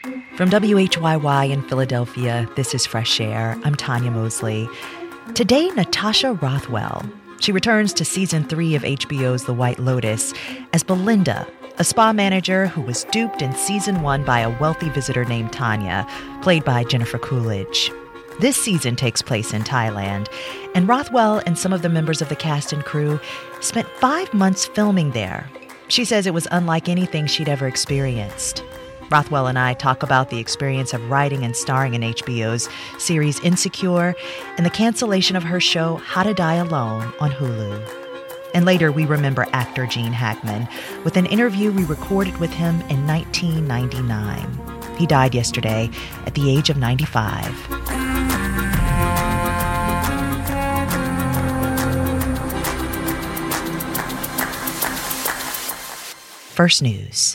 From WHYY in Philadelphia, this is Fresh Air. I'm Tanya Mosley. Today, Natasha Rothwell. She returns to season 3 of HBO's The White Lotus as Belinda, a spa manager who was duped in season 1 by a wealthy visitor named Tanya, played by Jennifer Coolidge. This season takes place in Thailand, and Rothwell and some of the members of the cast and crew spent 5 months filming there. She says it was unlike anything she'd ever experienced. Rothwell and I talk about the experience of writing and starring in HBO's series Insecure and the cancellation of her show How to Die Alone on Hulu. And later, we remember actor Gene Hackman with an interview we recorded with him in 1999. He died yesterday at the age of 95. First News.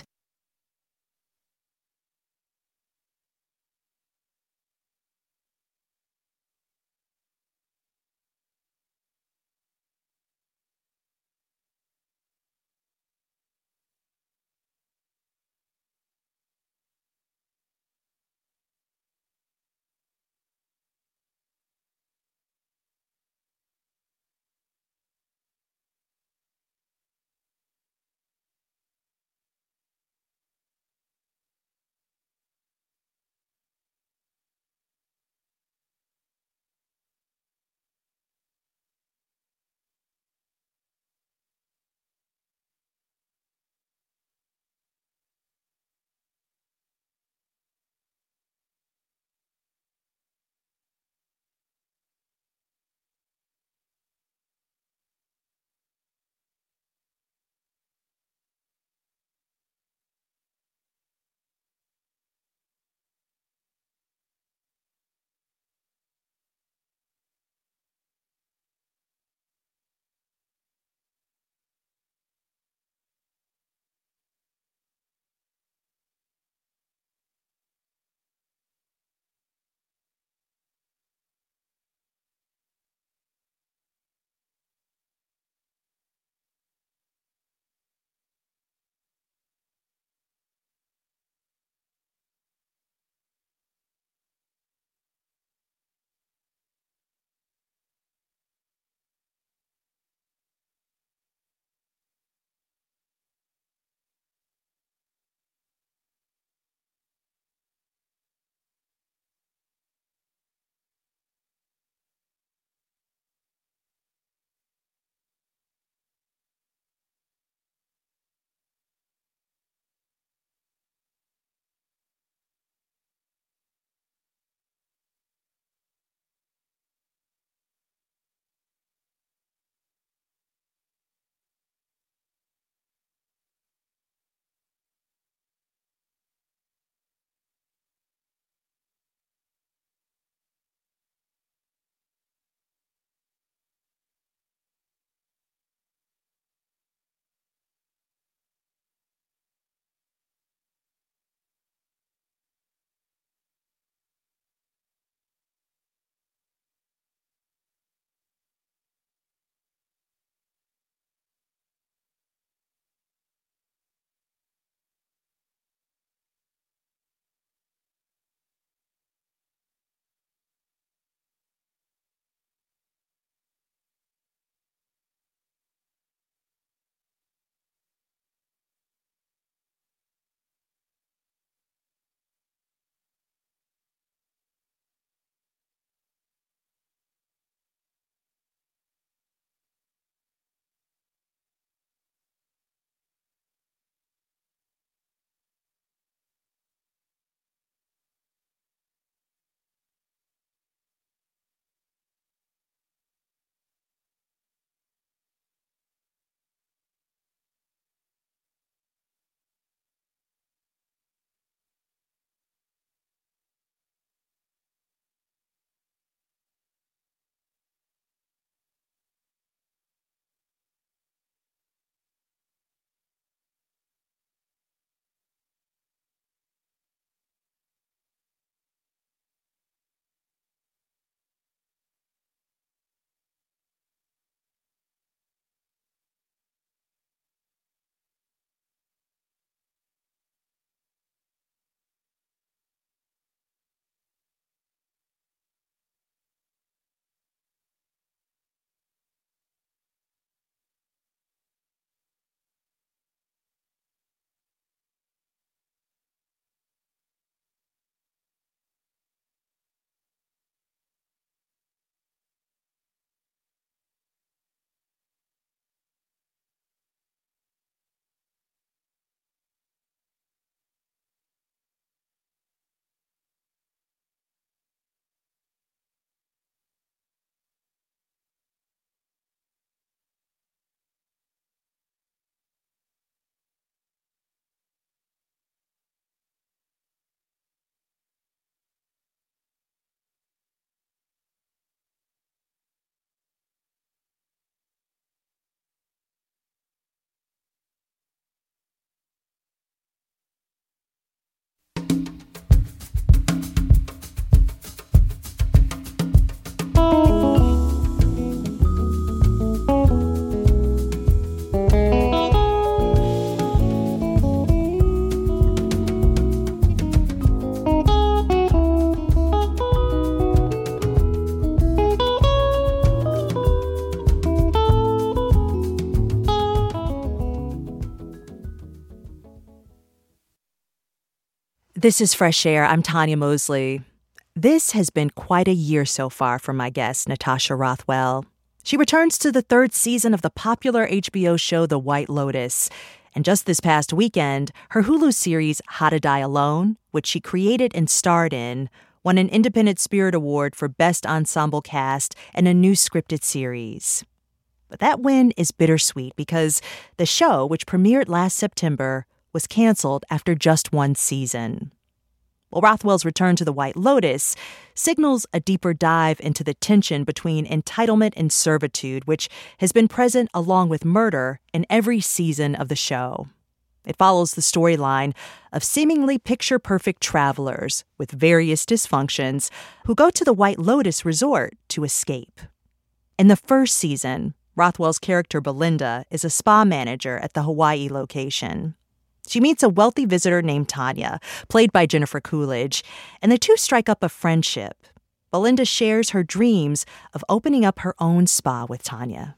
This is Fresh Air. I'm Tanya Mosley. This has been quite a year so far for my guest, Natasha Rothwell. She returns to the third season of the popular HBO show The White Lotus. And just this past weekend, her Hulu series How to Die Alone, which she created and starred in, won an Independent Spirit Award for Best Ensemble Cast and a new scripted series. But that win is bittersweet because the show, which premiered last September, was canceled after just one season. Well, Rothwell's return to The White Lotus signals a deeper dive into the tension between entitlement and servitude, which has been present along with murder in every season of the show. It follows the storyline of seemingly picture-perfect travelers with various dysfunctions who go to the White Lotus Resort to escape. In the first season, Rothwell's character Belinda is a spa manager at the Hawaii location. She meets a wealthy visitor named Tanya, played by Jennifer Coolidge, and the two strike up a friendship. Belinda shares her dreams of opening up her own spa with Tanya.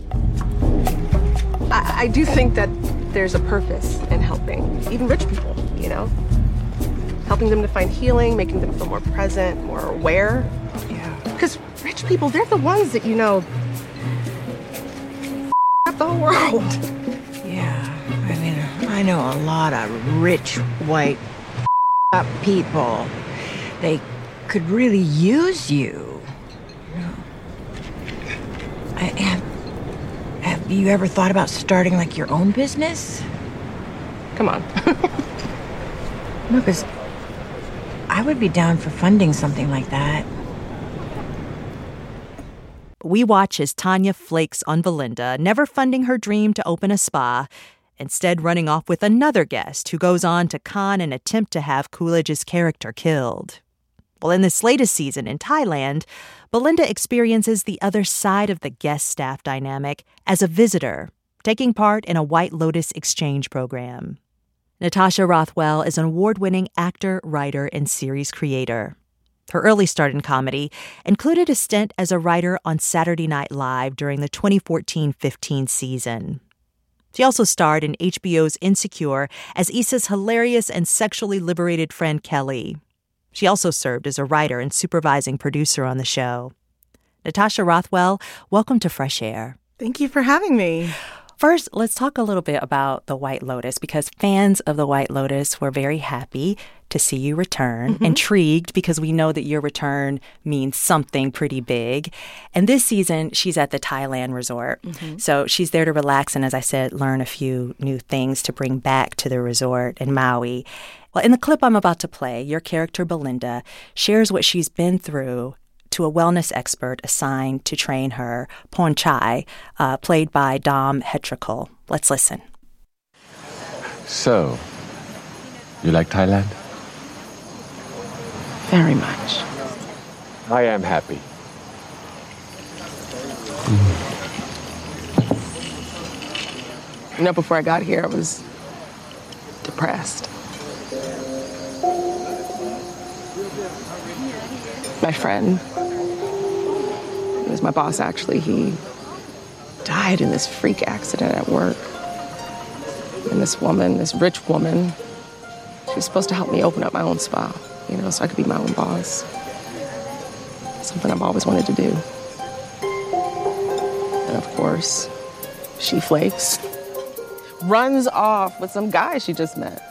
I do think that there's a purpose in helping even rich people, you know? Helping them to find healing, making them feel more present, more aware. Yeah. Because rich people, they're the ones that, up the whole world. Yeah. I mean, I know a lot of rich, white people. They could really use you. Have you ever thought about starting, like, your own business? Come on. No, because I would be down for funding something like that. We watch as Tanya flakes on Belinda, never funding her dream to open a spa, instead running off with another guest who goes on to con and attempt to have Coolidge's character killed. Well, in this latest season in Thailand, Belinda experiences the other side of the guest-staff dynamic as a visitor, taking part in a White Lotus exchange program. Natasha Rothwell is an award-winning actor, writer, and series creator. Her early start in comedy included a stint as a writer on Saturday Night Live during the 2014-15 season. She also starred in HBO's Insecure as Issa's hilarious and sexually liberated friend Kelly. She also served as a writer and supervising producer on the show. Natasha Rothwell, welcome to Fresh Air. Thank you for having me. First, let's talk a little bit about The White Lotus, because fans of The White Lotus were very happy to see you return, intrigued because we know that your return means something pretty big. And this season, she's at the Thailand resort. So she's there to relax and, as I said, learn a few new things to bring back to the resort in Maui. Well, in the clip I'm about to play, your character, Belinda, shares what she's been through to a wellness expert assigned to train her, Pornchai, played by Dom Hetrickle. Let's listen. So, you like Thailand? Very much. I am happy. Before I got here, I was depressed. My friend, it was my boss actually, he died in this freak accident at work. And this woman, this rich woman, she was supposed to help me open up my own spa, so I could be my own boss. Something I've always wanted to do. And of course, she flakes. Runs off with some guy she just met.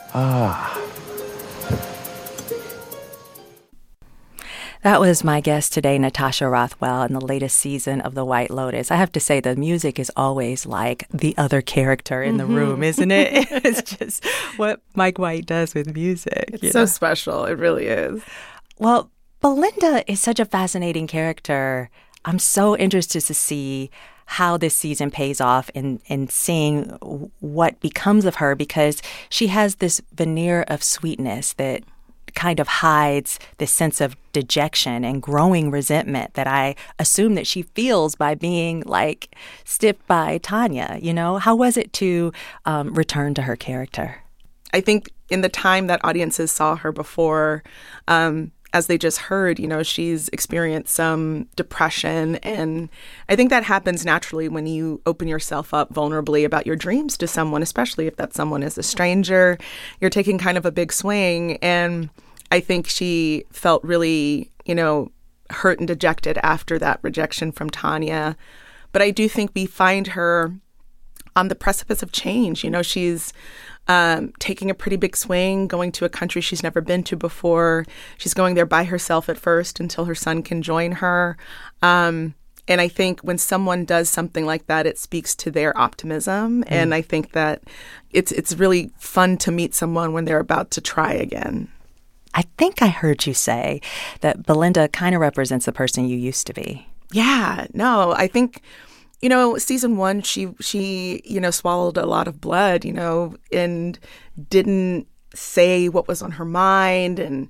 That was my guest today, Natasha Rothwell, in the latest season of The White Lotus. I have to say, the music is always like the other character in the room, isn't it? It's just what Mike White does with music. It's so special. It really is. Well, Belinda is such a fascinating character. I'm so interested to see how this season pays off in seeing what becomes of her, because she has this veneer of sweetness that kind of hides this sense of dejection and growing resentment that I assume that she feels by being like stiffed by Tanya. How was it to return to her character? I think in the time that audiences saw her before, as they just heard, she's experienced some depression. And I think that happens naturally when you open yourself up vulnerably about your dreams to someone, especially if that someone is a stranger. You're taking kind of a big swing. And I think she felt really, hurt and dejected after that rejection from Tanya. But I do think we find her on the precipice of change. She's taking a pretty big swing, going to a country she's never been to before. She's going there by herself at first until her son can join her. And I think when someone does something like that, it speaks to their optimism. And I think that it's really fun to meet someone when they're about to try again. I think I heard you say that Belinda kind of represents the person you used to be. Yeah, no, I think, season 1, she swallowed a lot of blood, and didn't say what was on her mind, and,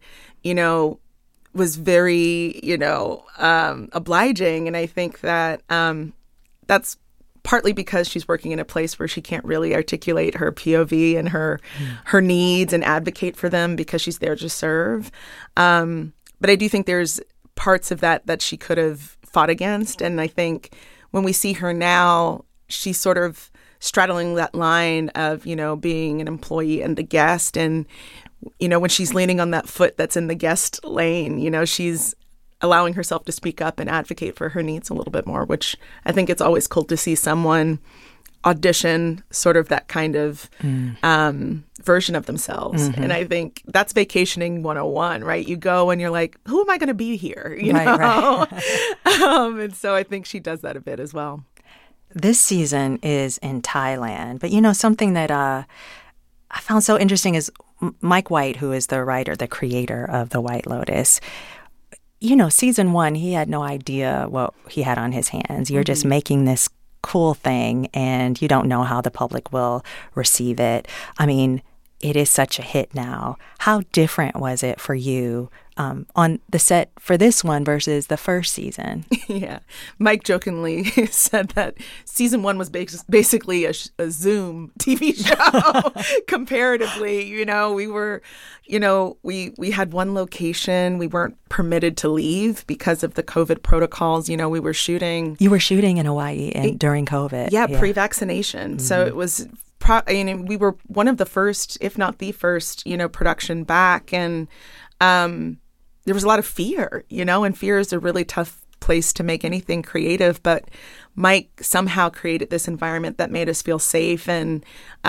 was very, obliging. And I think that that's partly because she's working in a place where she can't really articulate her POV and her needs and advocate for them because she's there to serve. But I do think there's parts of that she could have fought against. And I think when we see her now, she's sort of straddling that line of, being an employee and the guest. And, when she's leaning on that foot that's in the guest lane, she's allowing herself to speak up and advocate for her needs a little bit more, which I think it's always cool to see someone audition sort of that kind of version of themselves. Mm-hmm. And I think that's vacationing 101, right? You go and you're like, who am I going to be here? Right. And so I think she does that a bit as well. This season is in Thailand, but something that I found so interesting is Mike White, who is the writer, the creator of The White Lotus. Season 1, he had no idea what he had on his hands. You're just making this cool thing, and you don't know how the public will receive it. I mean, it is such a hit now. How different was it for you on the set for this one versus the first season? Yeah. Mike jokingly said that season 1 was basically a Zoom TV show comparatively. We were, we had one location. We weren't permitted to leave because of the COVID protocols. We were shooting. You were shooting in Hawaii during COVID. Yeah, pre-vaccination. Mm-hmm. So it was we were one of the first, if not the first, production back. And there was a lot of fear, and fear is a really tough place to make anything creative. But Mike somehow created this environment that made us feel safe. And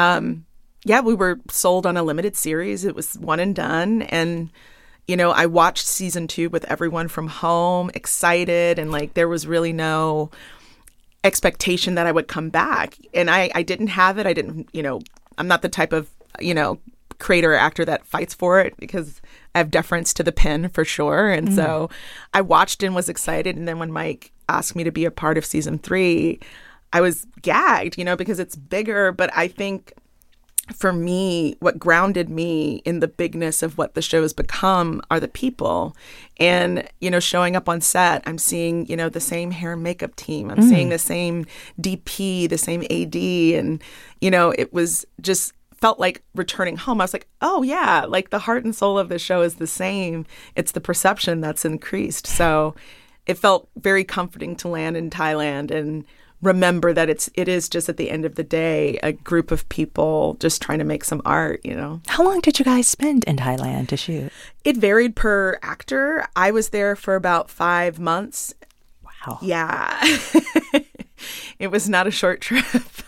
we were sold on a limited series. It was one and done. And, I watched season 2 with everyone from home, excited. And there was really no expectation that I would come back. And I didn't have it. I didn't, I'm not the type of, creator or actor that fights for it because I have deference to the pen for sure. And so I watched and was excited. And then when Mike asked me to be a part of season 3, I was gagged, because it's bigger. But I think for me, what grounded me in the bigness of what the show has become are the people. And, showing up on set, I'm seeing, the same hair and makeup team. I'm seeing the same DP, the same AD. And, it was just felt like returning home. I was like, oh, yeah, the heart and soul of the show is the same. It's the perception that's increased. So it felt very comforting to land in Thailand and remember that it is just at the end of the day a group of people just trying to make some art, How long did you guys spend in Thailand to shoot? It varied per actor. I was there for about 5 months. Wow. Yeah. It was not a short trip.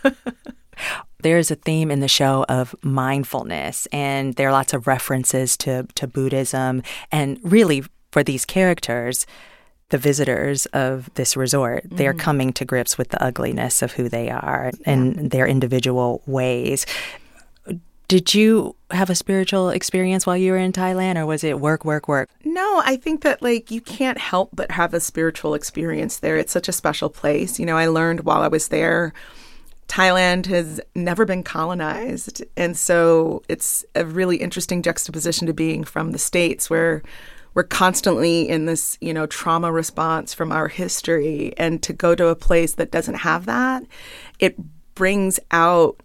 There's a theme in the show of mindfulness, and there are lots of references to Buddhism. And really, for these characters, the visitors of this resort, they're coming to grips with the ugliness of who they are in their individual ways. Did you have a spiritual experience while you were in Thailand, or was it work? No, I think that you can't help but have a spiritual experience there. It's such a special place. I learned while I was there, Thailand has never been colonized. And so it's a really interesting juxtaposition to being from the States where we're constantly in this, trauma response from our history. And to go to a place that doesn't have that, it brings out,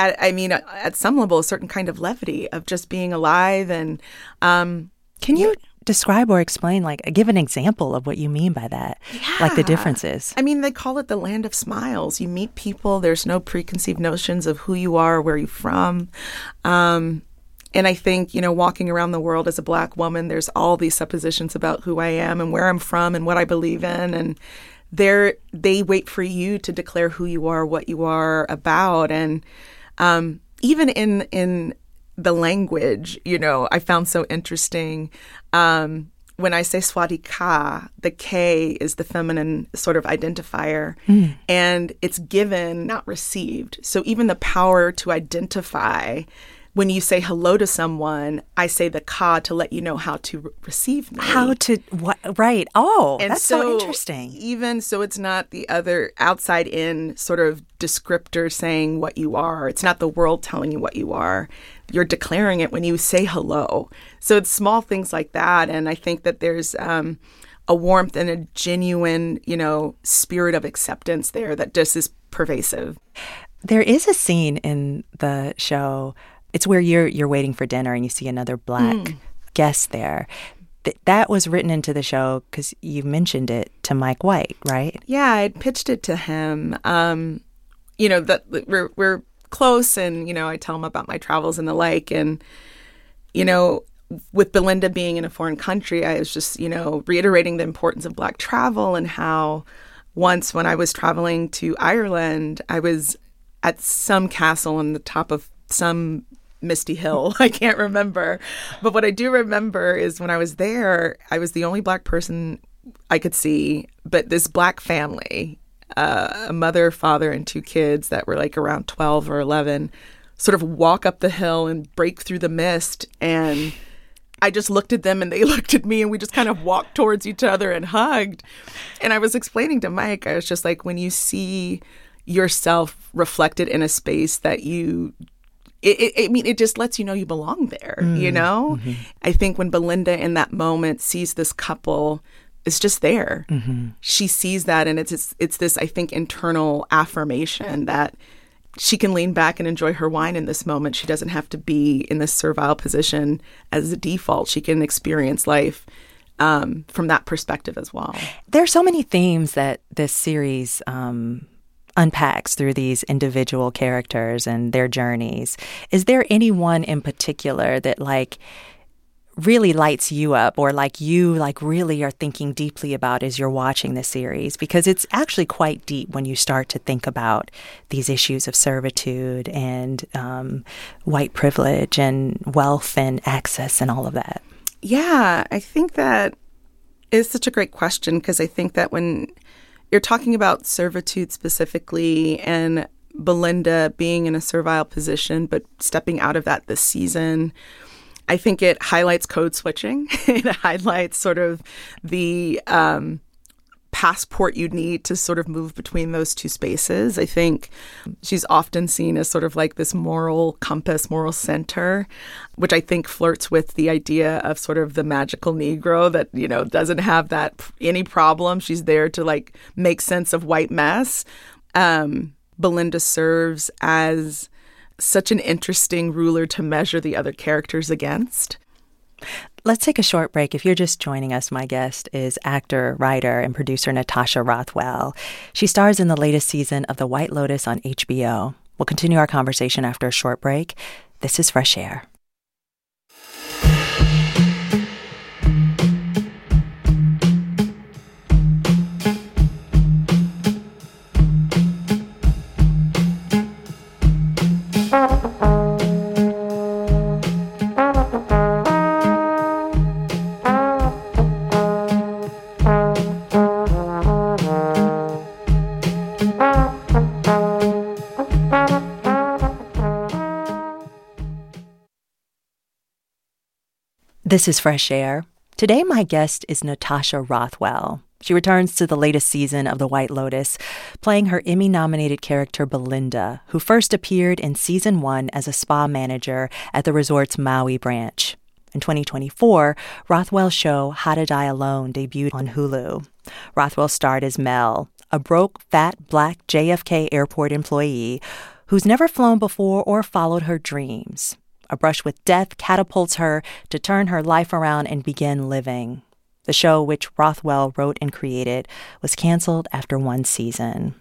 at some level, a certain kind of levity of just being alive. And Can you describe or explain, like, give an example of what you mean by that? Yeah. Like the differences. I mean, they call it the land of smiles. You meet people. There's no preconceived notions of who you are, where you're from. And I think, walking around the world as a Black woman, there's all these suppositions about who I am and where I'm from and what I believe in. And they wait for you to declare who you are, what you are about. And even in the language, I found so interesting. When I say Swadika, the K is the feminine sort of identifier, and it's given, not received. So even the power to identify, when you say hello to someone, I say the ka to let you know how to receive me. How to, what, right. Oh, and that's so interesting. Even so, it's not the other outside in sort of descriptor saying what you are. It's not the world telling you what you are. You're declaring it when you say hello. So it's small things like that. And I think that there's a warmth and a genuine, spirit of acceptance there that just is pervasive. There is a scene in the show. It's where you're waiting for dinner and you see another Black guest there. That was written into the show because you mentioned it to Mike White, right? Yeah, I pitched it to him. That we're close, and I tell him about my travels and the like, and with Belinda being in a foreign country, I was just reiterating the importance of Black travel, and how once when I was traveling to Ireland, I was at some castle on the top of some misty hill. I can't remember. But what I do remember is when I was there, I was the only Black person I could see, but this Black family, a mother, father, and 2 kids that were like around 12 or 11, sort of walk up the hill and break through the mist. And I just looked at them and they looked at me, and we just kind of walked towards each other and hugged. And I was explaining to Mike, I was just like, when you see yourself reflected in a space that it just lets you know you belong there, Mm-hmm. I think when Belinda in that moment sees this couple, it's just there. Mm-hmm. She sees that, and it's this, I think, internal affirmation that she can lean back and enjoy her wine in this moment. She doesn't have to be in this servile position as a default. She can experience life from that perspective as well. There are so many themes that this series unpacks through these individual characters and their journeys. Is there any one in particular that really lights you up, or you really are thinking deeply about as you're watching the series? Because it's actually quite deep when you start to think about these issues of servitude and white privilege and wealth and access and all of that. Yeah, I think that is such a great question, because I think that when you're talking about servitude specifically, and Belinda being in a servile position but stepping out of that this season, I think it highlights code switching. It highlights sort of the passport you need to sort of move between those two spaces. I think she's often seen as sort of like this moral compass, moral center, which I think flirts with the idea of sort of the magical Negro that, doesn't have any problem. She's there to make sense of white mess. Belinda serves as such an interesting ruler to measure the other characters against. Let's take a short break. If you're just joining us, my guest is actor, writer, and producer Natasha Rothwell. She stars in the latest season of The White Lotus on HBO. We'll continue our conversation after a short break. This is Fresh Air. This is Fresh Air. Today, my guest is Natasha Rothwell. She returns to the latest season of The White Lotus, playing her Emmy-nominated character Belinda, who first appeared in Season 1 as a spa manager at the resort's Maui branch. In 2024, Rothwell's show How to Die Alone debuted on Hulu. Rothwell starred as Mel, a broke, fat, Black JFK airport employee who's never flown before or followed her dreams. A brush with death catapults her to turn her life around and begin living. The show, which Rothwell wrote and created, was canceled after one season.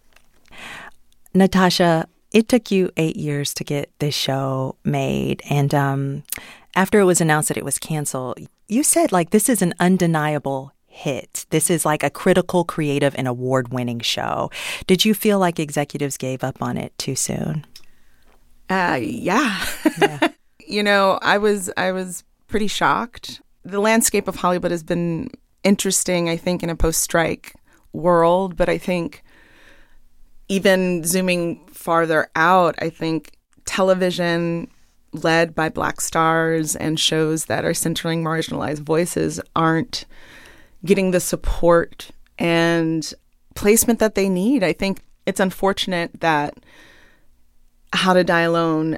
Natasha, it took you 8 years to get this show made. And after it was announced that it was canceled, you said, like, this is an undeniable hit. This is like a critical, creative, and award-winning show. Did you feel like executives gave up on it too soon? Yeah. I was pretty shocked. The landscape of Hollywood has been interesting, I think, in a post-strike world. But I think even zooming farther out, I think television led by Black stars and shows that are centering marginalized voices aren't getting the support and placement that they need. I think it's unfortunate that How to Die Alone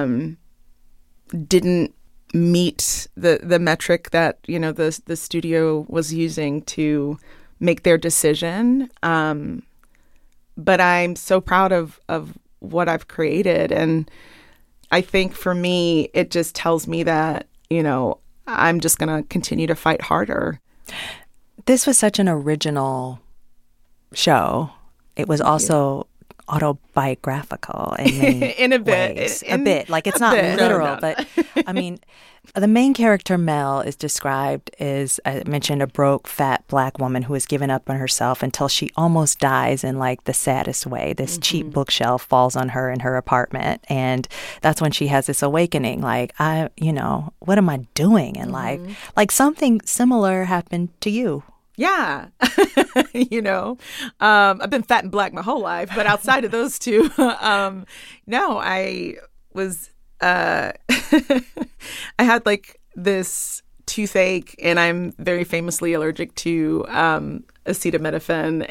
didn't meet the metric that, the studio was using to make their decision. But I'm so proud of what I've created. And I think for me, it just tells me that, I'm just going to continue to fight harder. This was such an original show. It was also autobiographical in many in a bit. ways. A bit. Like, it's not literal, but I mean, the main character, Mel, is described as, I mentioned, a broke, fat Black woman who has given up on herself until she almost dies in, like, the saddest way. This cheap bookshelf falls on her in her apartment. And that's when she has this awakening, like, what am I doing in life? Like, something similar happened to you. Yeah. I've been fat and Black my whole life, but outside of those two, no, I was, I had like this toothache, and I'm very famously allergic to acetaminophen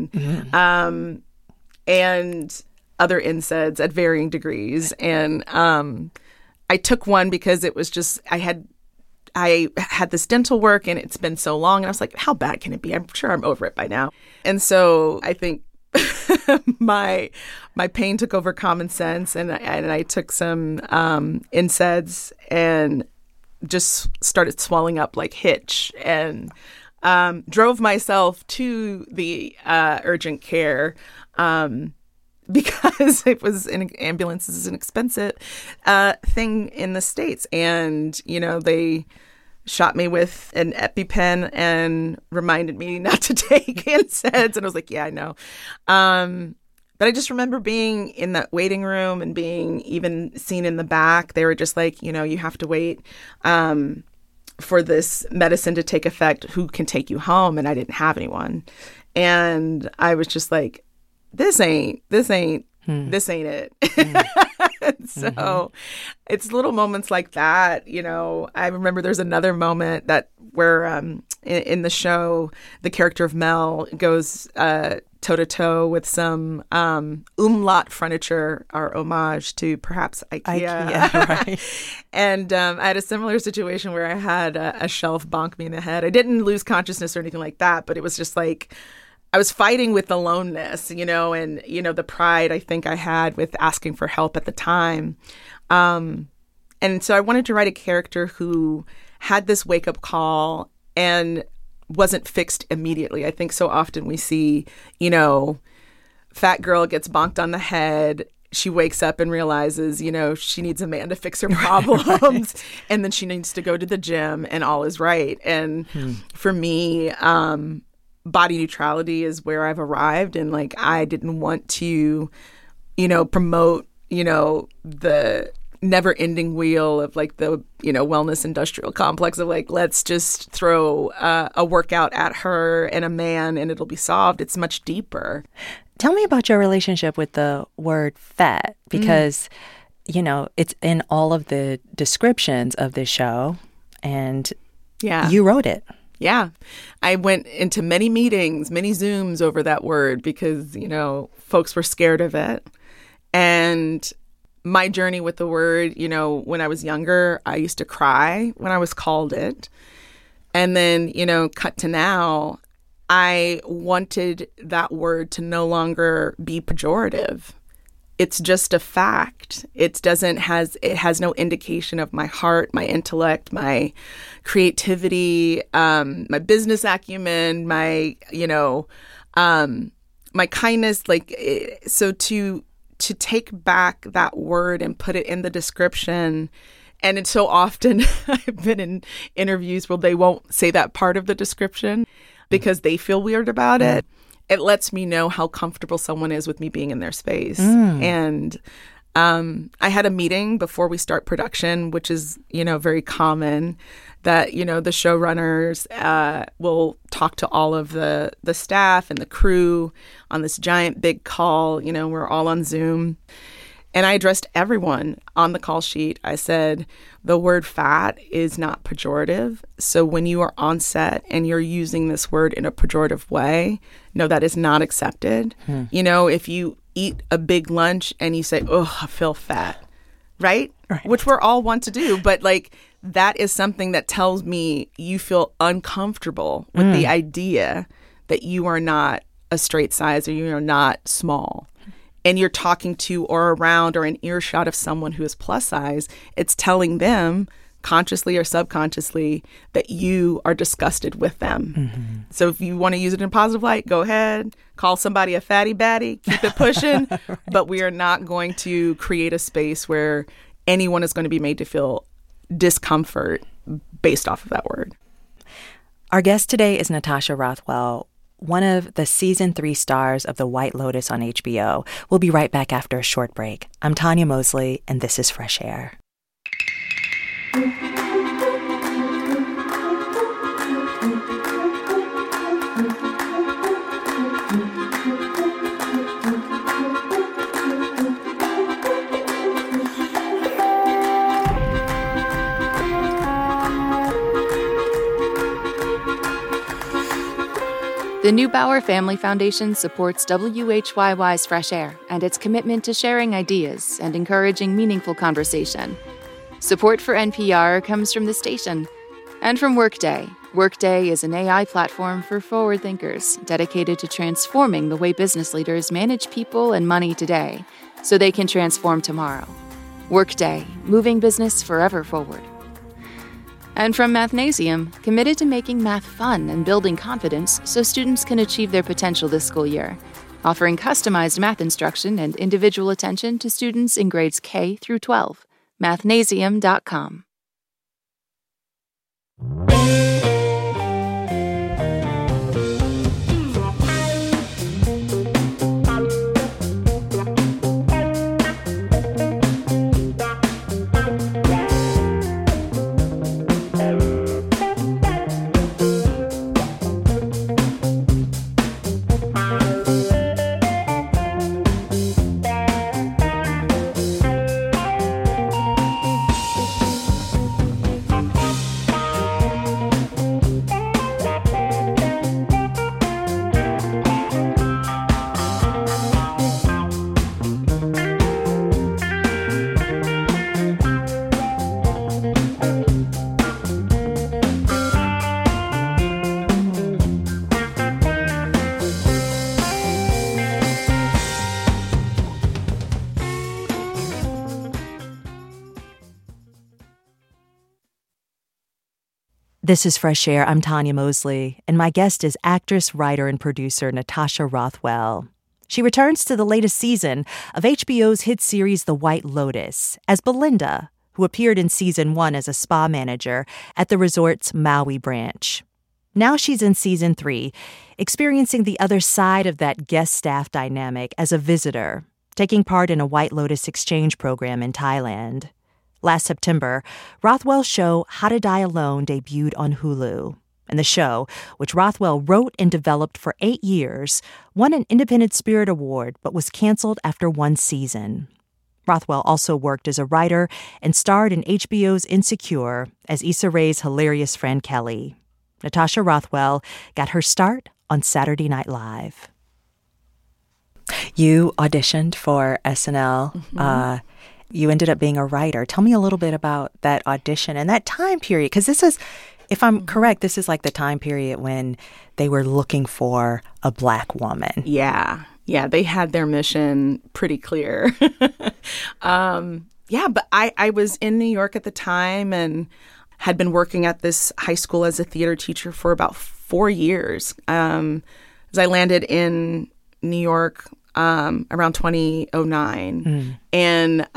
and other NSAIDs at varying degrees. And I took one because it was just, I had this dental work and it's been so long, and I was like, how bad can it be? I'm sure I'm over it by now. And so I think my pain took over common sense, and I took some NSAIDs and just started swelling up like Hitch, and drove myself to the urgent care because it was ambulances is an expensive thing in the States. And, they shot me with an EpiPen and reminded me not to take NSAIDs. And I was like, yeah, I know. But I just remember being in that waiting room and being even seen in the back. They were just like, you have to wait for this medicine to take effect. Who can take you home? And I didn't have anyone. And I was just like, this ain't it. So it's little moments like that. I remember there's another moment where in the show, the character of Mel goes toe-to-toe with some umlaut furniture, or homage to perhaps IKEA. Right. And I had a similar situation where I had a shelf bonk me in the head. I didn't lose consciousness or anything like that, but it was just like, I was fighting with aloneness, and, the pride I think I had with asking for help at the time. And so I wanted to write a character who had this wake-up call and wasn't fixed immediately. I think so often we see, fat girl gets bonked on the head. She wakes up and realizes, she needs a man to fix her problems. Right. And then she needs to go to the gym and all is right. And for me, body neutrality is where I've arrived. And like, I didn't want to, promote, the never ending wheel of like the, wellness industrial complex of like, let's just throw a workout at her and a man and it'll be solved. It's much deeper. Tell me about your relationship with the word fat, because, it's in all of the descriptions of this show, and you wrote it. Yeah. I went into many meetings, many Zooms over that word because, folks were scared of it. And my journey with the word, when I was younger, I used to cry when I was called it. And then, cut to now, I wanted that word to no longer be pejorative. it's just a fact. It has no indication of my heart, my intellect, my creativity, my business acumen, my kindness. So to take back that word and put it in the description. And it's so often I've been in interviews where they won't say that part of the description because they feel weird about it. It lets me know how comfortable someone is with me being in their space. And I had a meeting before we start production, which is, very common, that, the showrunners will talk to all of the staff and the crew on this giant big call. We're all on Zoom. And I addressed everyone on the call sheet. I said, the word fat is not pejorative. So when you are on set and you're using this word in a pejorative way, no, that is not accepted. If you eat a big lunch and you say, oh, I feel fat, right? Which we're all want to do. But that is something that tells me you feel uncomfortable with the idea that you are not a straight size or you are not small. And you're talking to or around or an earshot of someone who is plus size, it's telling them, consciously or subconsciously, that you are disgusted with them. So if you want to use it in a positive light, go ahead, call somebody a fatty batty, keep it pushing. But we are not going to create a space where anyone is going to be made to feel discomfort based off of that word. Our guest today is Natasha Rothwell, one of the season 3 stars of The White Lotus on HBO. We'll be right back after a short break. I'm Tanya Mosley, and this is Fresh Air. The Neubauer Family Foundation supports WHYY's Fresh Air and its commitment to sharing ideas and encouraging meaningful conversation. Support for NPR comes from the station and from Workday. Workday is an AI platform for forward thinkers dedicated to transforming the way business leaders manage people and money today so they can transform tomorrow. Workday, moving business forever forward. And from Mathnasium, committed to making math fun and building confidence so students can achieve their potential this school year, offering customized math instruction and individual attention to students in grades K through 12. Mathnasium.com. This is Fresh Air. I'm Tanya Mosley, and my guest is actress, writer, and producer Natasha Rothwell. She returns to the latest season of HBO's hit series The White Lotus as Belinda, who appeared in season 1 as a spa manager at the resort's Maui branch. Now she's in season 3, experiencing the other side of that guest staff dynamic as a visitor, taking part in a White Lotus exchange program in Thailand. Last September, Rothwell's show How to Die Alone debuted on Hulu. And the show, which Rothwell wrote and developed for 8 years, won an Independent Spirit Award but was canceled after 1 season. Rothwell also worked as a writer and starred in HBO's Insecure as Issa Rae's hilarious friend Kelly. Natasha Rothwell got her start on Saturday Night Live. You auditioned for SNL. Mm-hmm. You ended up being a writer. Tell me a little bit about that audition and that time period, because this is, if I'm correct, this is like the time period when they were looking for a Black woman. Yeah. Yeah, they had their mission pretty clear. But I was in New York at the time and had been working at this high school as a theater teacher for about 4 years. As I landed in New York around 2009. And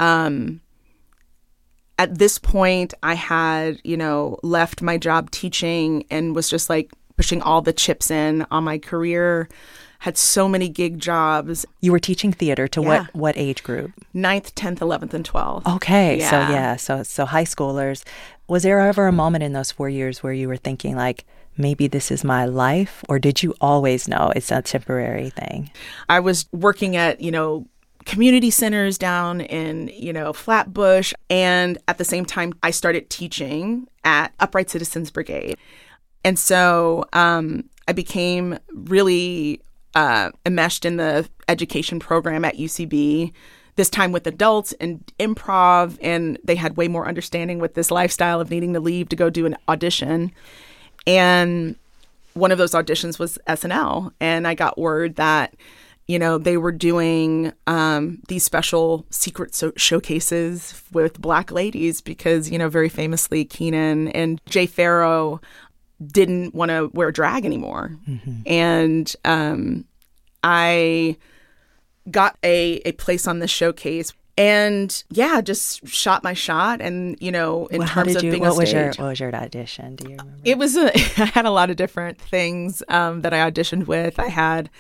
at this point, I had, left my job teaching and was just like pushing all the chips in on my career. Had so many gig jobs. You were teaching theater to what age group? 9th, 10th, 11th, and 12th. Okay. So high schoolers. Was there ever a moment in those 4 years where you were thinking like, maybe this is my life? Or did you always know it's a temporary thing? I was working at, community centers down in, Flatbush. And at the same time, I started teaching at Upright Citizens Brigade. And so I became really enmeshed in the education program at UCB, this time with adults and improv. And they had way more understanding with this lifestyle of needing to leave to go do an audition. And one of those auditions was SNL. And I got word that, they were doing these special secret showcases with Black ladies because, very famously, Keenen and Jay Pharoah didn't want to wear drag anymore. And I got a place on this showcase. And just shot my shot. And, in terms of being on stage. What was your audition? Do you remember? It was, I had a lot of different things that I auditioned with. I had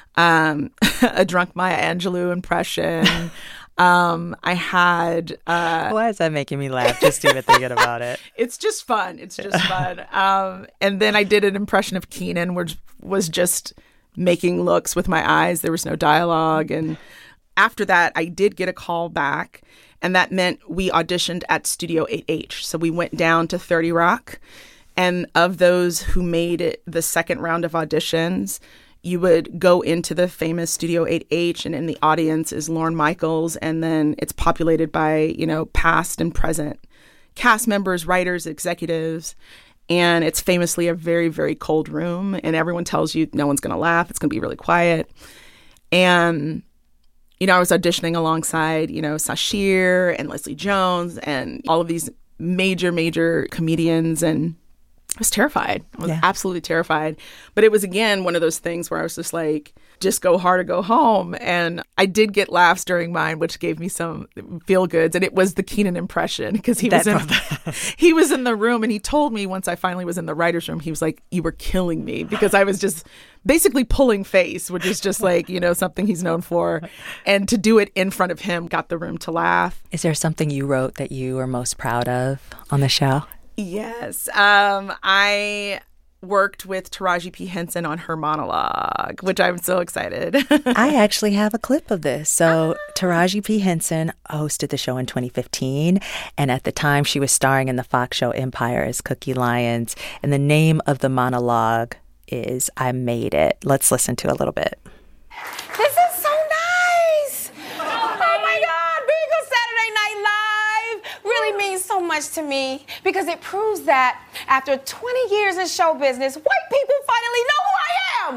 a drunk Maya Angelou impression. I had... Why is that making me laugh just even thinking about it? It's just fun. And then I did an impression of Keenen, which was just making looks with my eyes. There was no dialogue. And after that, I did get a call back, and that meant we auditioned at Studio 8H. So we went down to 30 Rock, and of those who made it the second round of auditions, you would go into the famous Studio 8H, and in the audience is Lorne Michaels, and then it's populated by, past and present cast members, writers, executives, and it's famously a very, very cold room, and everyone tells you no one's going to laugh. It's going to be really quiet. And I was auditioning alongside, Sashir and Leslie Jones and all of these major comedians. And I was terrified. I was absolutely terrified. But it was, again, one of those things where I was just like, just go hard or go home. And I did get laughs during mine, which gave me some feel goods. And it was the Keenen impression because he was in the room, and he told me once I finally was in the writer's room, he was like, you were killing me because I was just basically pulling face, which is just like, something he's known for. And to do it in front of him got the room to laugh. Is there something you wrote that you were most proud of on the show? Yes. I worked with Taraji P. Henson on her monologue, which I'm so excited. I actually have a clip of this. So Taraji P. Henson hosted the show in 2015. And at the time, she was starring in the Fox show Empire as Cookie Lyons. And the name of the monologue is I Made It. Let's listen to a little bit. This is so nice. Oh my God, being on Saturday Night Live really means so much to me because it proves that after 20 years in show business, white people finally know who I am.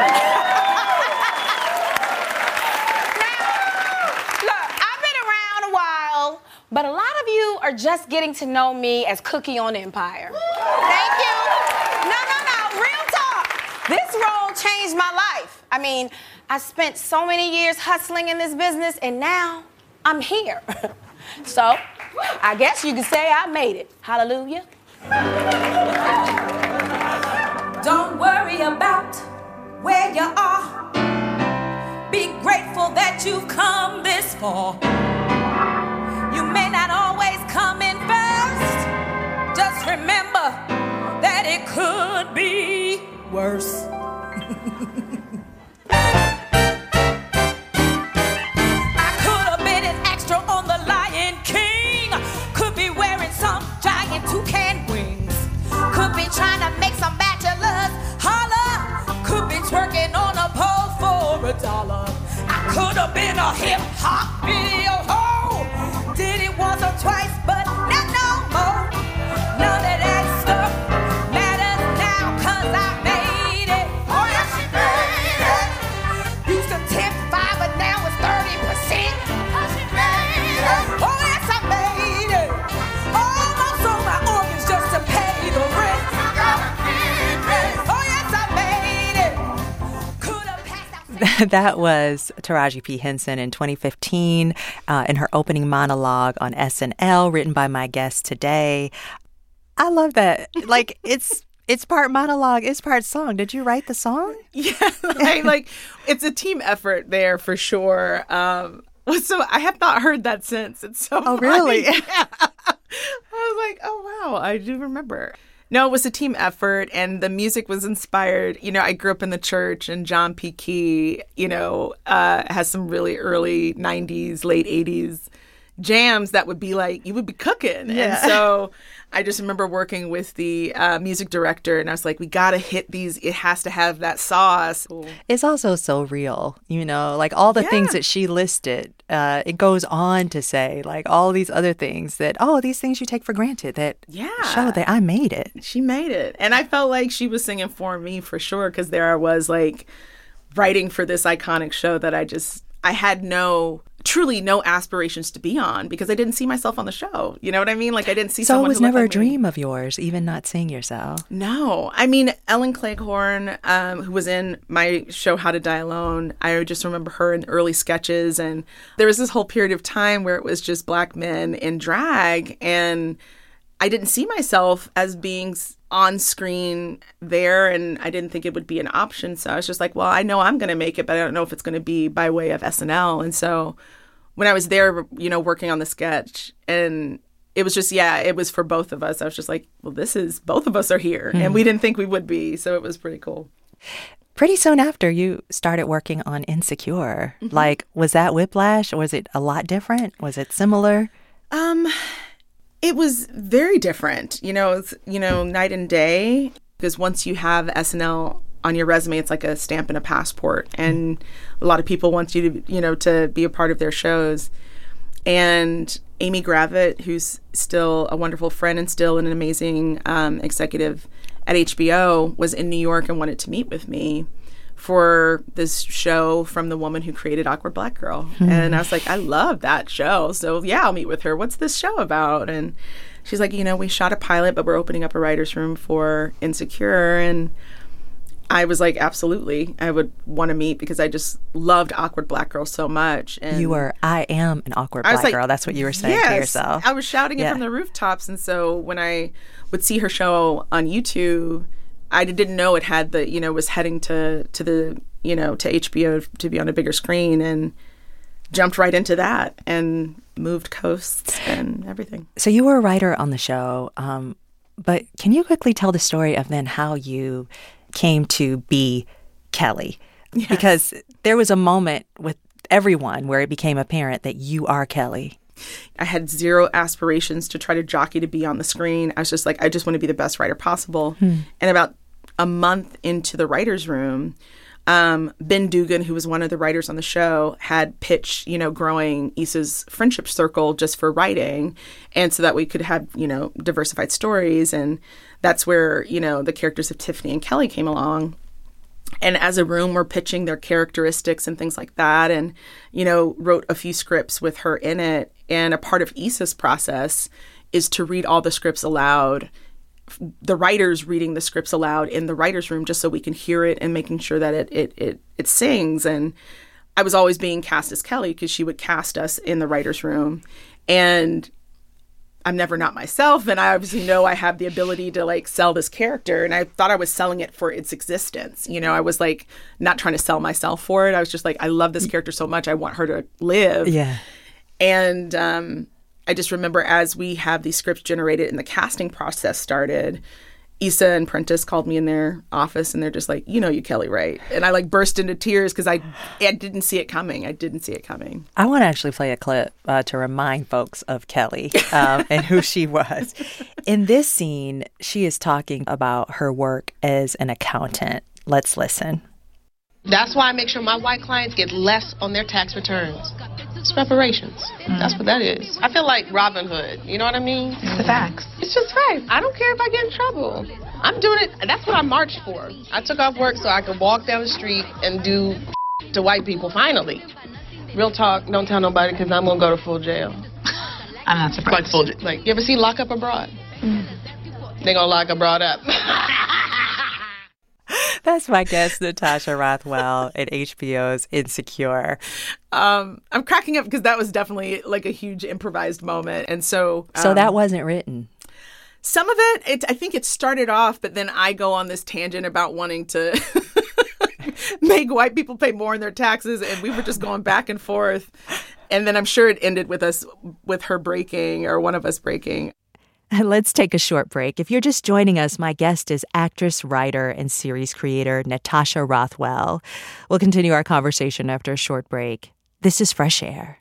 Now, look, I've been around a while, but a lot of you are just getting to know me as Cookie on Empire. Thank you. No, real talk. This role changed my life. I mean, I spent so many years hustling in this business, and now I'm here. So, I guess you could say I made it. Hallelujah. Don't worry about where you are. Be grateful that you've come this far. You may not always come in first. Just remember that it could be worse. I could have been an extra on The Lion King. Could be wearing some giant toucan wings. Could be trying to make some bachelors holler. Could be twerking on a pole for $1. I could have been a hip-hop video hoe. Did it once or twice, but not no more. None of that stuff matters now, 'cause I made it. Oh, yes, she made it. Used to tempt That was Taraji P. Henson in 2015 in her opening monologue on SNL, written by my guest today. I love that. Like, it's part monologue, it's part song. Did you write the song? Yeah, like it's a team effort there for sure. So I have not heard that since. It's so Oh, really? Yeah. I was like, oh, wow, I do remember. No, it was a team effort, and the music was inspired. You know, I grew up in the church, and John P. Key, has some really early 90s, late 80s jams that would be like, you would be cooking. Yeah. And so I just remember working with the music director, and I was like, we got to hit these. It has to have that sauce. It's also so real, like all the things that she listed. It goes on to say, like, all these other things that, these things you take for granted that show that I made it. She made it. And I felt like she was singing for me for sure, because there I was, like, writing for this iconic show that I had truly no aspirations to be on, because I didn't see myself on the show. You know what I mean? Like, I didn't see someone. So it was who never looked a like me. dream of yours, even not seeing yourself? No. I mean, Ellen Cleghorn, who was in my show How to Die Alone, I just remember her in early sketches. And there was this whole period of time where it was just Black men in drag. And I didn't see myself as being on screen there, and I didn't think it would be an option. So I was just like, well, I know I'm going to make it, but I don't know if it's going to be by way of SNL. And so when I was there, working on the sketch, and it was just, it was for both of us. I was just like, well, both of us are here. And we didn't think we would be. So it was pretty cool. Pretty soon after, you started working on Insecure. Mm-hmm. Like, was that whiplash, or was it a lot different? Was it similar? It was very different, night and day, because once you have SNL on your resume, it's like a stamp and a passport. And a lot of people want you to, to be a part of their shows. And Amy Gravitt, who's still a wonderful friend and still an amazing executive at HBO, was in New York and wanted to meet with me for this show from the woman who created Awkward Black Girl. And I was like, I love that show. So yeah, I'll meet with her. What's this show about? And she's like, we shot a pilot, but we're opening up a writer's room for Insecure. And I was like, absolutely. I would want to meet, because I just loved Awkward Black Girl so much. And I am an awkward black girl. That's what you were saying to yourself. I was shouting it from the rooftops. And so when I would see her show on YouTube, I didn't know it had was heading to the, to HBO to be on a bigger screen, and jumped right into that and moved coasts and everything. So you were a writer on the show, but can you quickly tell the story of then how you came to be Kelly? Yes. Because there was a moment with everyone where it became apparent that you are Kelly. I had zero aspirations to try to jockey to be on the screen. I was just like, I just want to be the best writer possible. And about a month into the writer's room, Ben Dugan, who was one of the writers on the show, had pitched, growing Issa's friendship circle just for writing. And so that we could have, diversified stories. And that's where, the characters of Tiffany and Kelly came along. And as a room, we're pitching their characteristics and things like that, and, wrote a few scripts with her in it. And a part of Issa's process is to read all the scripts aloud, the writers reading the scripts aloud in the writer's room, just so we can hear it and making sure that it sings. And I was always being cast as Kelly, because she would cast us in the writer's room. And I'm never not myself, and I obviously know I have the ability to sell this character, and I thought I was selling it for its existence. I was not trying to sell myself for it. I was just I love this character so much, I want her to live. Yeah. And I just remember, as we have these scripts generated and the casting process started, Issa and Prentice called me in their office, and they're just like, you Kelly, right? And I burst into tears, because I didn't see it coming. I want to actually play a clip to remind folks of Kelly and who she was. In this scene, she is talking about her work as an accountant. Let's listen. That's why I make sure my white clients get less on their tax returns. It's reparations. That's what that is. I feel like Robin Hood. You know what I mean? It's the facts. It's just facts. I don't care if I get in trouble. I'm doing it. That's what I marched for. I took off work so I could walk down the street and do to white people, finally. Real talk, don't tell nobody, because I'm going to go to full jail. I'm not surprised. You ever see Lock Up Abroad? They going to lock abroad up. That's my guest, Natasha Rothwell at HBO's Insecure. I'm cracking up because that was definitely like a huge improvised moment. And so that wasn't written. Some of it, I think it started off, but then I go on this tangent about wanting to make white people pay more in their taxes, and we were just going back and forth. And then I'm sure it ended with her breaking, or one of us breaking. Let's take a short break. If you're just joining us, my guest is actress, writer, and series creator Natasha Rothwell. We'll continue our conversation after a short break. This is Fresh Air.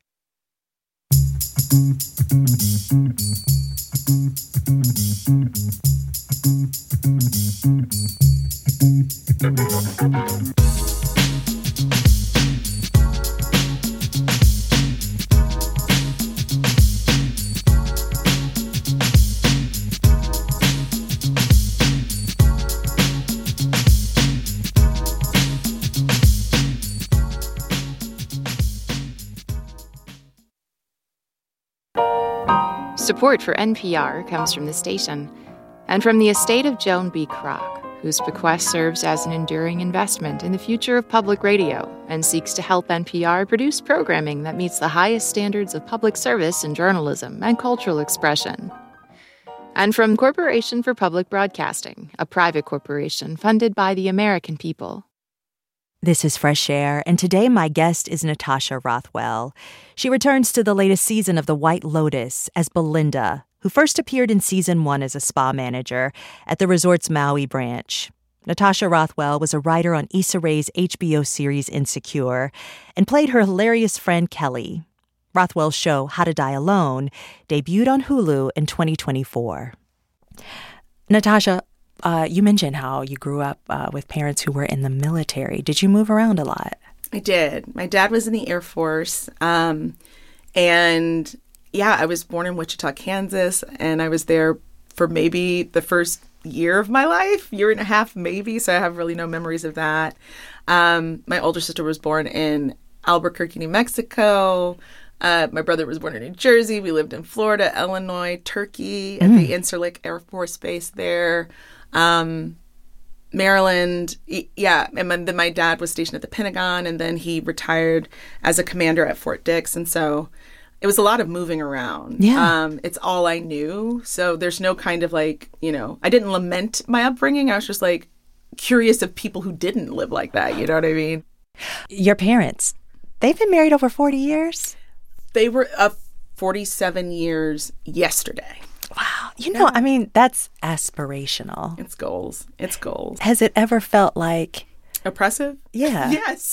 Support for NPR comes from the station and from the estate of Joan B. Kroc, whose bequest serves as an enduring investment in the future of public radio and seeks to help NPR produce programming that meets the highest standards of public service in journalism and cultural expression. And from Corporation for Public Broadcasting, a private corporation funded by the American people. This is Fresh Air, and today my guest is Natasha Rothwell. She returns to the latest season of The White Lotus as Belinda, who first appeared in Season 1 as a spa manager at the resort's Maui branch. Natasha Rothwell was a writer on Issa Rae's HBO series Insecure and played her hilarious friend Kelly. Rothwell's show How to Die Alone debuted on Hulu in 2024. Natasha, you mentioned how you grew up with parents who were in the military. Did you move around a lot? I did. My dad was in the Air Force. And yeah, I was born in Wichita, Kansas, and I was there for maybe the first year of my life, year and a half maybe, so I have really no memories of that. My older sister was born in Albuquerque, New Mexico. My brother was born in New Jersey. We lived in Florida, Illinois, Turkey, at the Incirlik Air Force Base there. Maryland, yeah, and then my dad was stationed at the Pentagon, and then he retired as a commander at Fort Dix, and so it was a lot of moving around. Yeah. It's all I knew, so there's no kind of like, I didn't lament my upbringing. I was just like curious of people who didn't live like that, you know what I mean? Your parents, they've been married over 40 years? They were 47 years yesterday. Wow. I mean, that's aspirational. It's goals. It's goals. Has it ever felt like... oppressive? Yeah. Yes.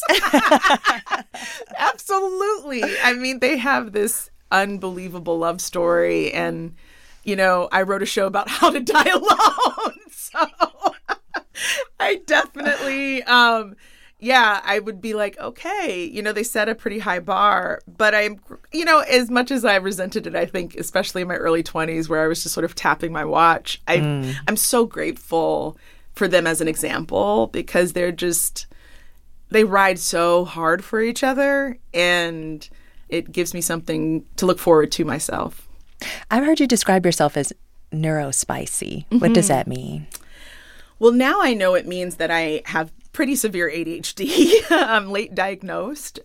Absolutely. I mean, they have this unbelievable love story. And, I wrote a show about how to die alone. So I definitely... I would be like, okay, they set a pretty high bar, but I'm, as much as I resented it, I think, especially in my early 20s where I was just sort of tapping my watch, I'm so grateful for them as an example because they ride so hard for each other, and it gives me something to look forward to myself. I've heard you describe yourself as neurospicy. Mm-hmm. What does that mean? Well, now I know it means that I have pretty severe ADHD. I'm late diagnosed.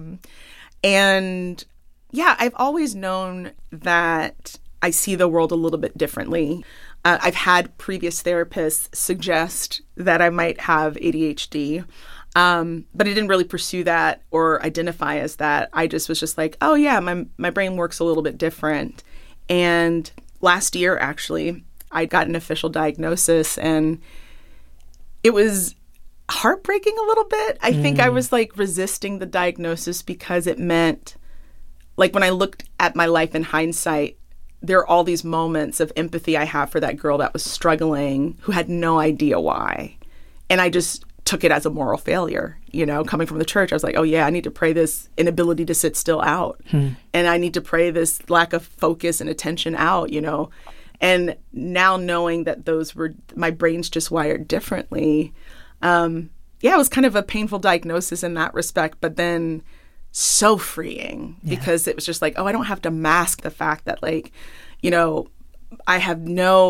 And yeah, I've always known that I see the world a little bit differently. I've had previous therapists suggest that I might have ADHD, but I didn't really pursue that or identify as that. I just was just like, oh yeah, my brain works a little bit different. And last year, actually, I got an official diagnosis, and it was heartbreaking a little bit. I think I was like resisting the diagnosis because it meant, like, when I looked at my life in hindsight, there are all these moments of empathy I have for that girl that was struggling, who had no idea why. And I just took it as a moral failure, coming from the church. I was like, oh yeah, I need to pray this inability to sit still out. And I need to pray this lack of focus and attention out, And now knowing that my brain's just wired differently, it was kind of a painful diagnosis in that respect, but then so freeing because it was just like, oh, I don't have to mask the fact that, like, I have no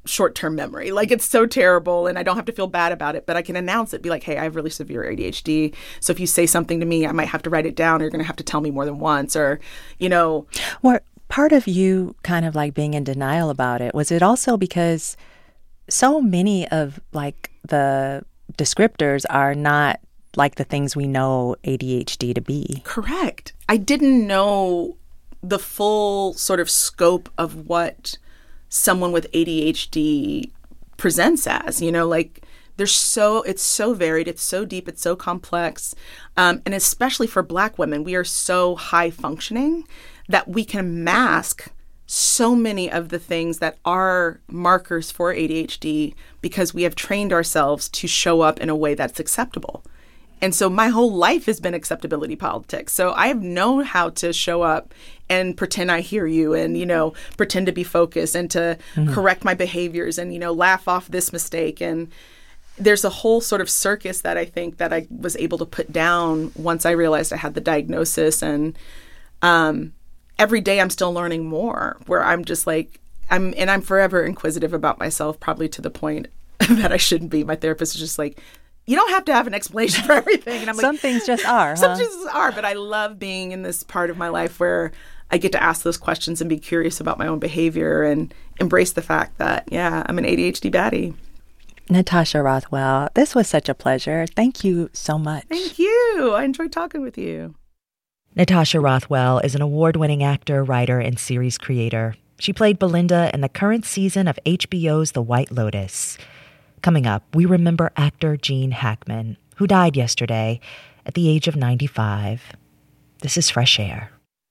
short-term memory. Like, it's so terrible, and I don't have to feel bad about it, but I can announce it, be like, hey, I have really severe ADHD. So if you say something to me, I might have to write it down, or you're going to have to tell me more than once, or, you know. Well, part of you kind of like being in denial about it, was it also because so many of like the descriptors are not like the things we know ADHD to be? Correct. I didn't know the full sort of scope of what someone with ADHD presents as, you know, like it's so varied, it's so deep, it's so complex. And especially for Black women, we are so high functioning that we can mask so many of the things that are markers for ADHD because we have trained ourselves to show up in a way that's acceptable. And so my whole life has been acceptability politics. So I have known how to show up and pretend I hear you and, you know, pretend to be focused and to correct my behaviors and, you know, laugh off this mistake. And there's a whole sort of circus that I think that I was able to put down once I realized I had the diagnosis. And every day I'm still learning more, where I'm just like, I'm forever inquisitive about myself, probably to the point that I shouldn't be. My therapist is just like, you don't have to have an explanation for everything. And I'm like, some things just are. Some things just are. But I love being in this part of my life where I get to ask those questions and be curious about my own behavior and embrace the fact that, yeah, I'm an ADHD baddie. Natasha Rothwell, this was such a pleasure. Thank you so much. Thank you. I enjoyed talking with you. Natasha Rothwell is an award-winning actor, writer, and series creator. She played Belinda in the current season of HBO's The White Lotus. Coming up, we remember actor Gene Hackman, who died yesterday at the age of 95. This is Fresh Air.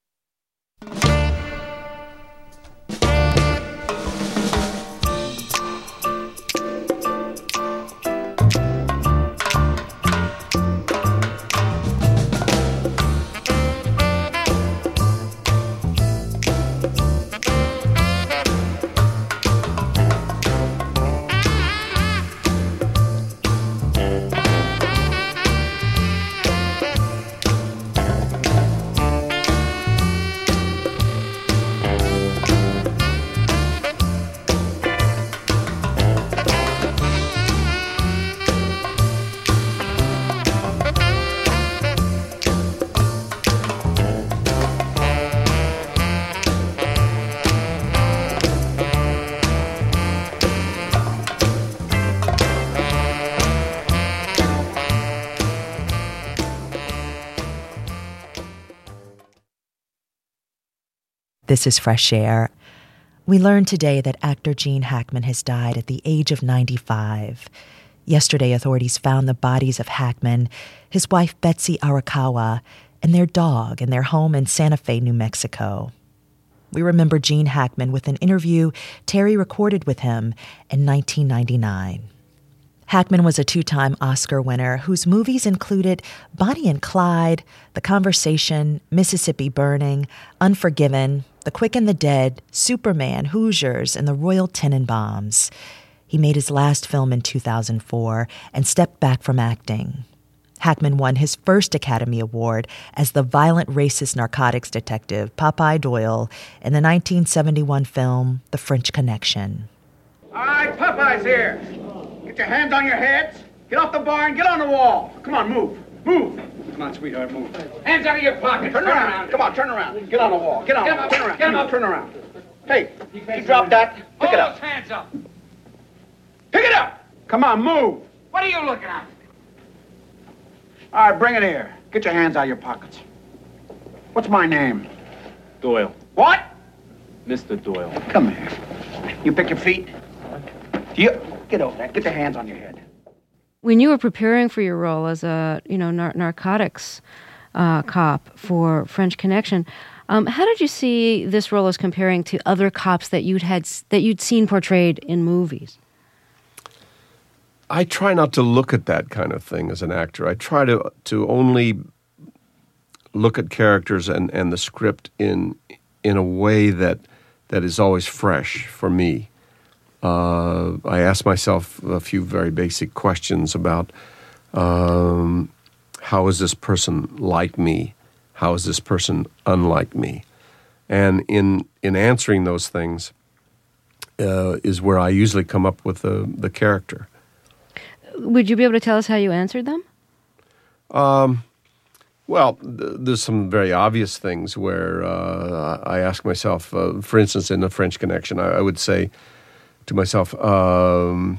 This is Fresh Air. We learned today that actor Gene Hackman has died at the age of 95. Yesterday, authorities found the bodies of Hackman, his wife Betsy Arakawa, and their dog in their home in Santa Fe, New Mexico. We remember Gene Hackman with an interview Terry recorded with him in 1999. Hackman was a two-time Oscar winner whose movies included Bonnie and Clyde, The Conversation, Mississippi Burning, Unforgiven, The Quick and the Dead, Superman, Hoosiers, and The Royal Tenenbaums. He made his last film in 2004 and stepped back from acting. Hackman won his first Academy Award as the violent racist narcotics detective Popeye Doyle in the 1971 film The French Connection. All right, Popeye's here. Get your hands on your heads. Get off the bar and get on the wall. Come on, move. Move. Come on, sweetheart, move. Hands out of your pocket. Turn around. Come on, turn around. Get on the wall. Get on. Turn around. Get him up. Turn around. Hey, you drop that. Pick it up. Hold those hands up. Pick it up. Come on, move. What are you looking at? All right, bring it here. Get your hands out of your pockets. What's my name? Doyle. What? Mr. Doyle. Come here. You pick your feet. You get over there. Get your hands on your head. When you were preparing for your role as a, narcotics cop for French Connection, how did you see this role as comparing to other cops that you'd seen portrayed in movies? I try not to look at that kind of thing as an actor. I try to only look at characters and the script in a way that is always fresh for me. I ask myself a few very basic questions about how is this person like me? How is this person unlike me? And in answering those things, is where I usually come up with the character. Would you be able to tell us how you answered them? Well, there's some very obvious things where I ask myself, for instance, in The French Connection, I would say to myself, am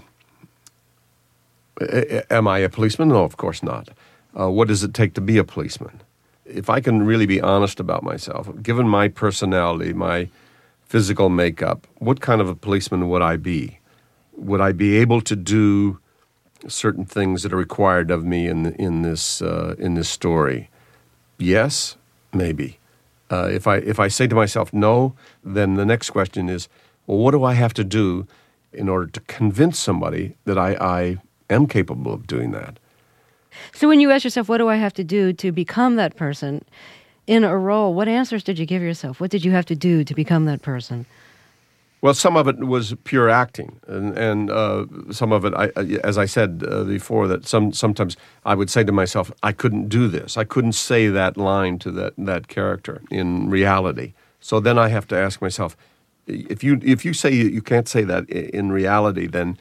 I a policeman? No, of course not. What does it take to be a policeman? If I can really be honest about myself, given my personality, my physical makeup, what kind of a policeman would I be? Would I be able to do certain things that are required of me in this story? Yes, maybe. If I say to myself no, then the next question is, well, what do I have to do in order to convince somebody that I am capable of doing that? So when you ask yourself, what do I have to do to become that person in a role, what answers did you give yourself? What did you have to do to become that person? Well, some of it was pure acting, and some of it, as I said before, that sometimes I would say to myself, I couldn't do this. I couldn't say that line to that character in reality. So then I have to ask myself, if you say you can't say that in reality, then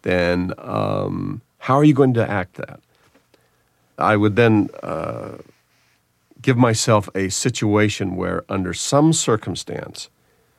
how are you going to act that? I would then give myself a situation where, under some circumstance,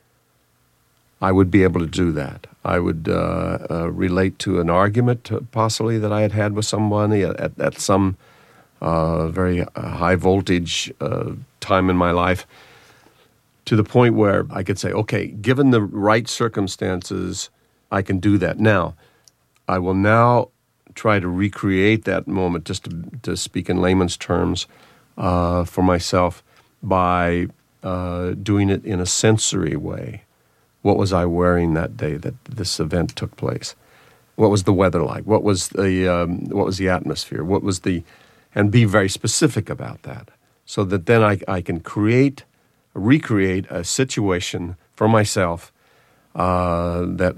I would be able to do that. I would relate to an argument, possibly, that I had had with somebody at some very high voltage time in my life, to the point where I could say, okay, given the right circumstances, I can do that. Now, I will now try to recreate that moment, just to speak in layman's terms, for myself by doing it in a sensory way. What was I wearing that day that this event took place? What was the weather like? What was the atmosphere? And be very specific about that, so that then I can recreate a situation for myself that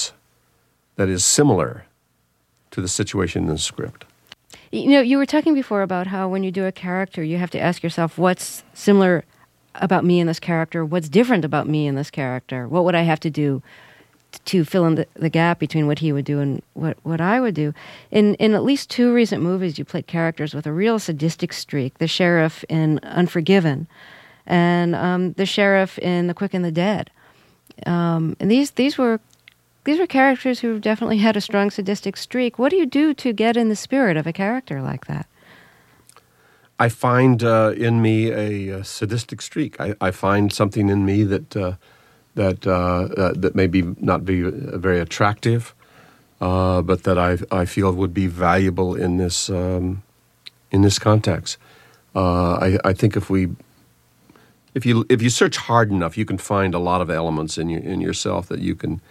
is similar to the situation in the script. You know, you were talking before about how when you do a character, you have to ask yourself, what's similar about me in this character? What's different about me in this character? What would I have to do to fill in the gap between what he would do and what I would do? In at least 2 recent movies, you played characters with a real sadistic streak. The sheriff in Unforgiven and the sheriff in The Quick and the Dead. And these were characters who definitely had a strong sadistic streak. What do you do to get in the spirit of a character like that? I find in me a sadistic streak. I find something in me that maybe not be very attractive, but that I feel would be valuable in this context. I think if you search hard enough, you can find a lot of elements in yourself that you can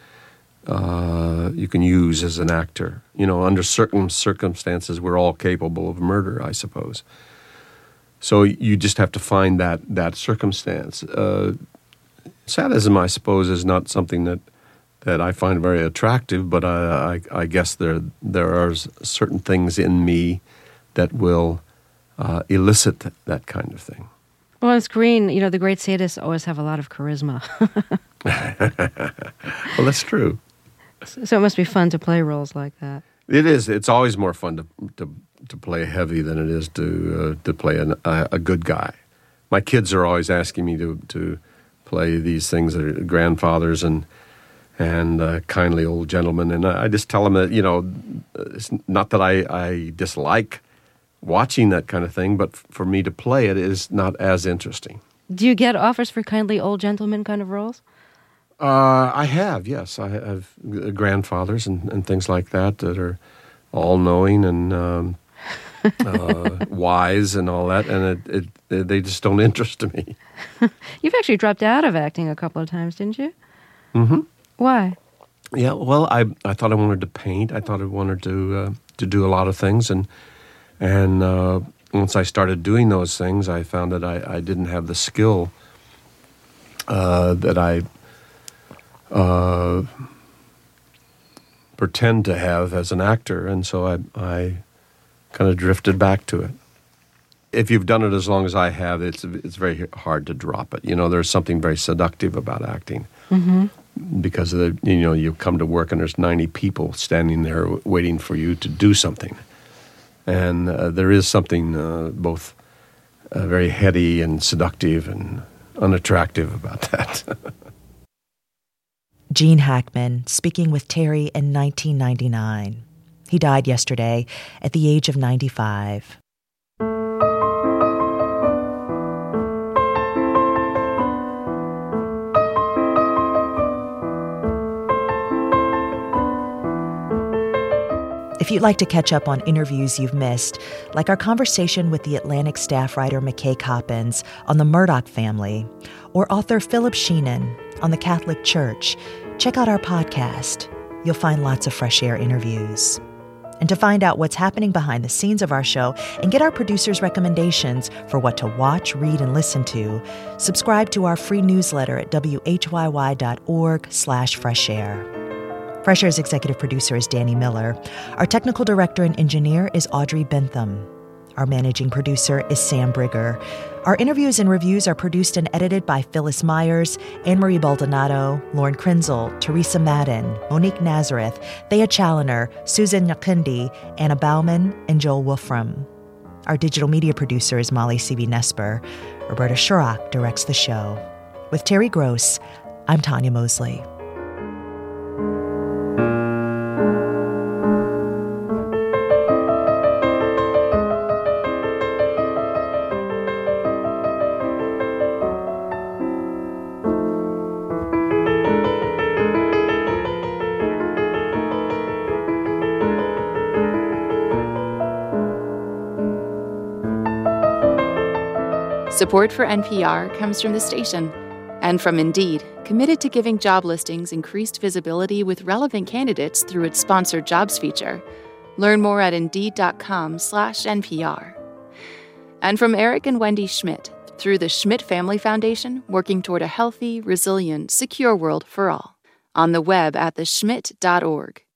use as an actor. You know, under certain circumstances, we're all capable of murder, I suppose. So you just have to find that circumstance. Sadism, I suppose, is not something that I find very attractive, but I guess there are certain things in me that will elicit that kind of thing. Well, on screen, you know, the great sadists always have a lot of charisma. Well, that's true. So it must be fun to play roles like that. It is. It's always more fun to play heavy than it is to play a good guy. My kids are always asking me to play these things that are grandfathers and kindly old gentlemen, and I just tell them that, you know, it's not that I dislike watching that kind of thing, but for me to play it is not as interesting. Do you get offers for kindly old gentlemen kind of roles? I have, yes. I have grandfathers and things like that are all-knowing and wise and all that, and they just don't interest me. You've actually dropped out of acting a couple of times, didn't you? Mm-hmm. Why? Yeah, well, I thought I wanted to paint. I thought I wanted to do a lot of things, and once I started doing those things, I found that I didn't have the skill that I pretend to have as an actor, and so I kind of drifted back to it. If you've done it as long as I have, it's very hard to drop it. You know, there's something very seductive about acting. Mm-hmm. because you come to work and there's 90 people standing there waiting for you to do something. And there is something both very heady and seductive and unattractive about that. Gene Hackman speaking with Terry in 1999. He died yesterday at the age of 95. If you'd like to catch up on interviews you've missed, like our conversation with the Atlantic staff writer McKay Coppins on the Murdoch family, or author Philip Sheenan on the Catholic Church, check out our podcast. You'll find lots of Fresh Air interviews. And to find out what's happening behind the scenes of our show and get our producers' recommendations for what to watch, read, and listen to, subscribe to our free newsletter at whyy.org/freshair. Fresh Air's executive producer is Danny Miller. Our technical director and engineer is Audrey Bentham. Our managing producer is Sam Brigger. Our interviews and reviews are produced and edited by Phyllis Myers, Anne-Marie Baldonado, Lauren Krenzel, Teresa Madden, Monique Nazareth, Thea Challoner, Susan Nyakundi, Anna Bauman, and Joel Wolfram. Our digital media producer is Molly C.B. Nesper. Roberta Shurrock directs the show. With Terry Gross, I'm Tanya Mosley. Support for NPR comes from the station and from Indeed, committed to giving job listings increased visibility with relevant candidates through its sponsored jobs feature. Learn more at Indeed.com/NPR. And from Eric and Wendy Schmidt through the Schmidt Family Foundation, working toward a healthy, resilient, secure world for all. On the web at theschmidt.org.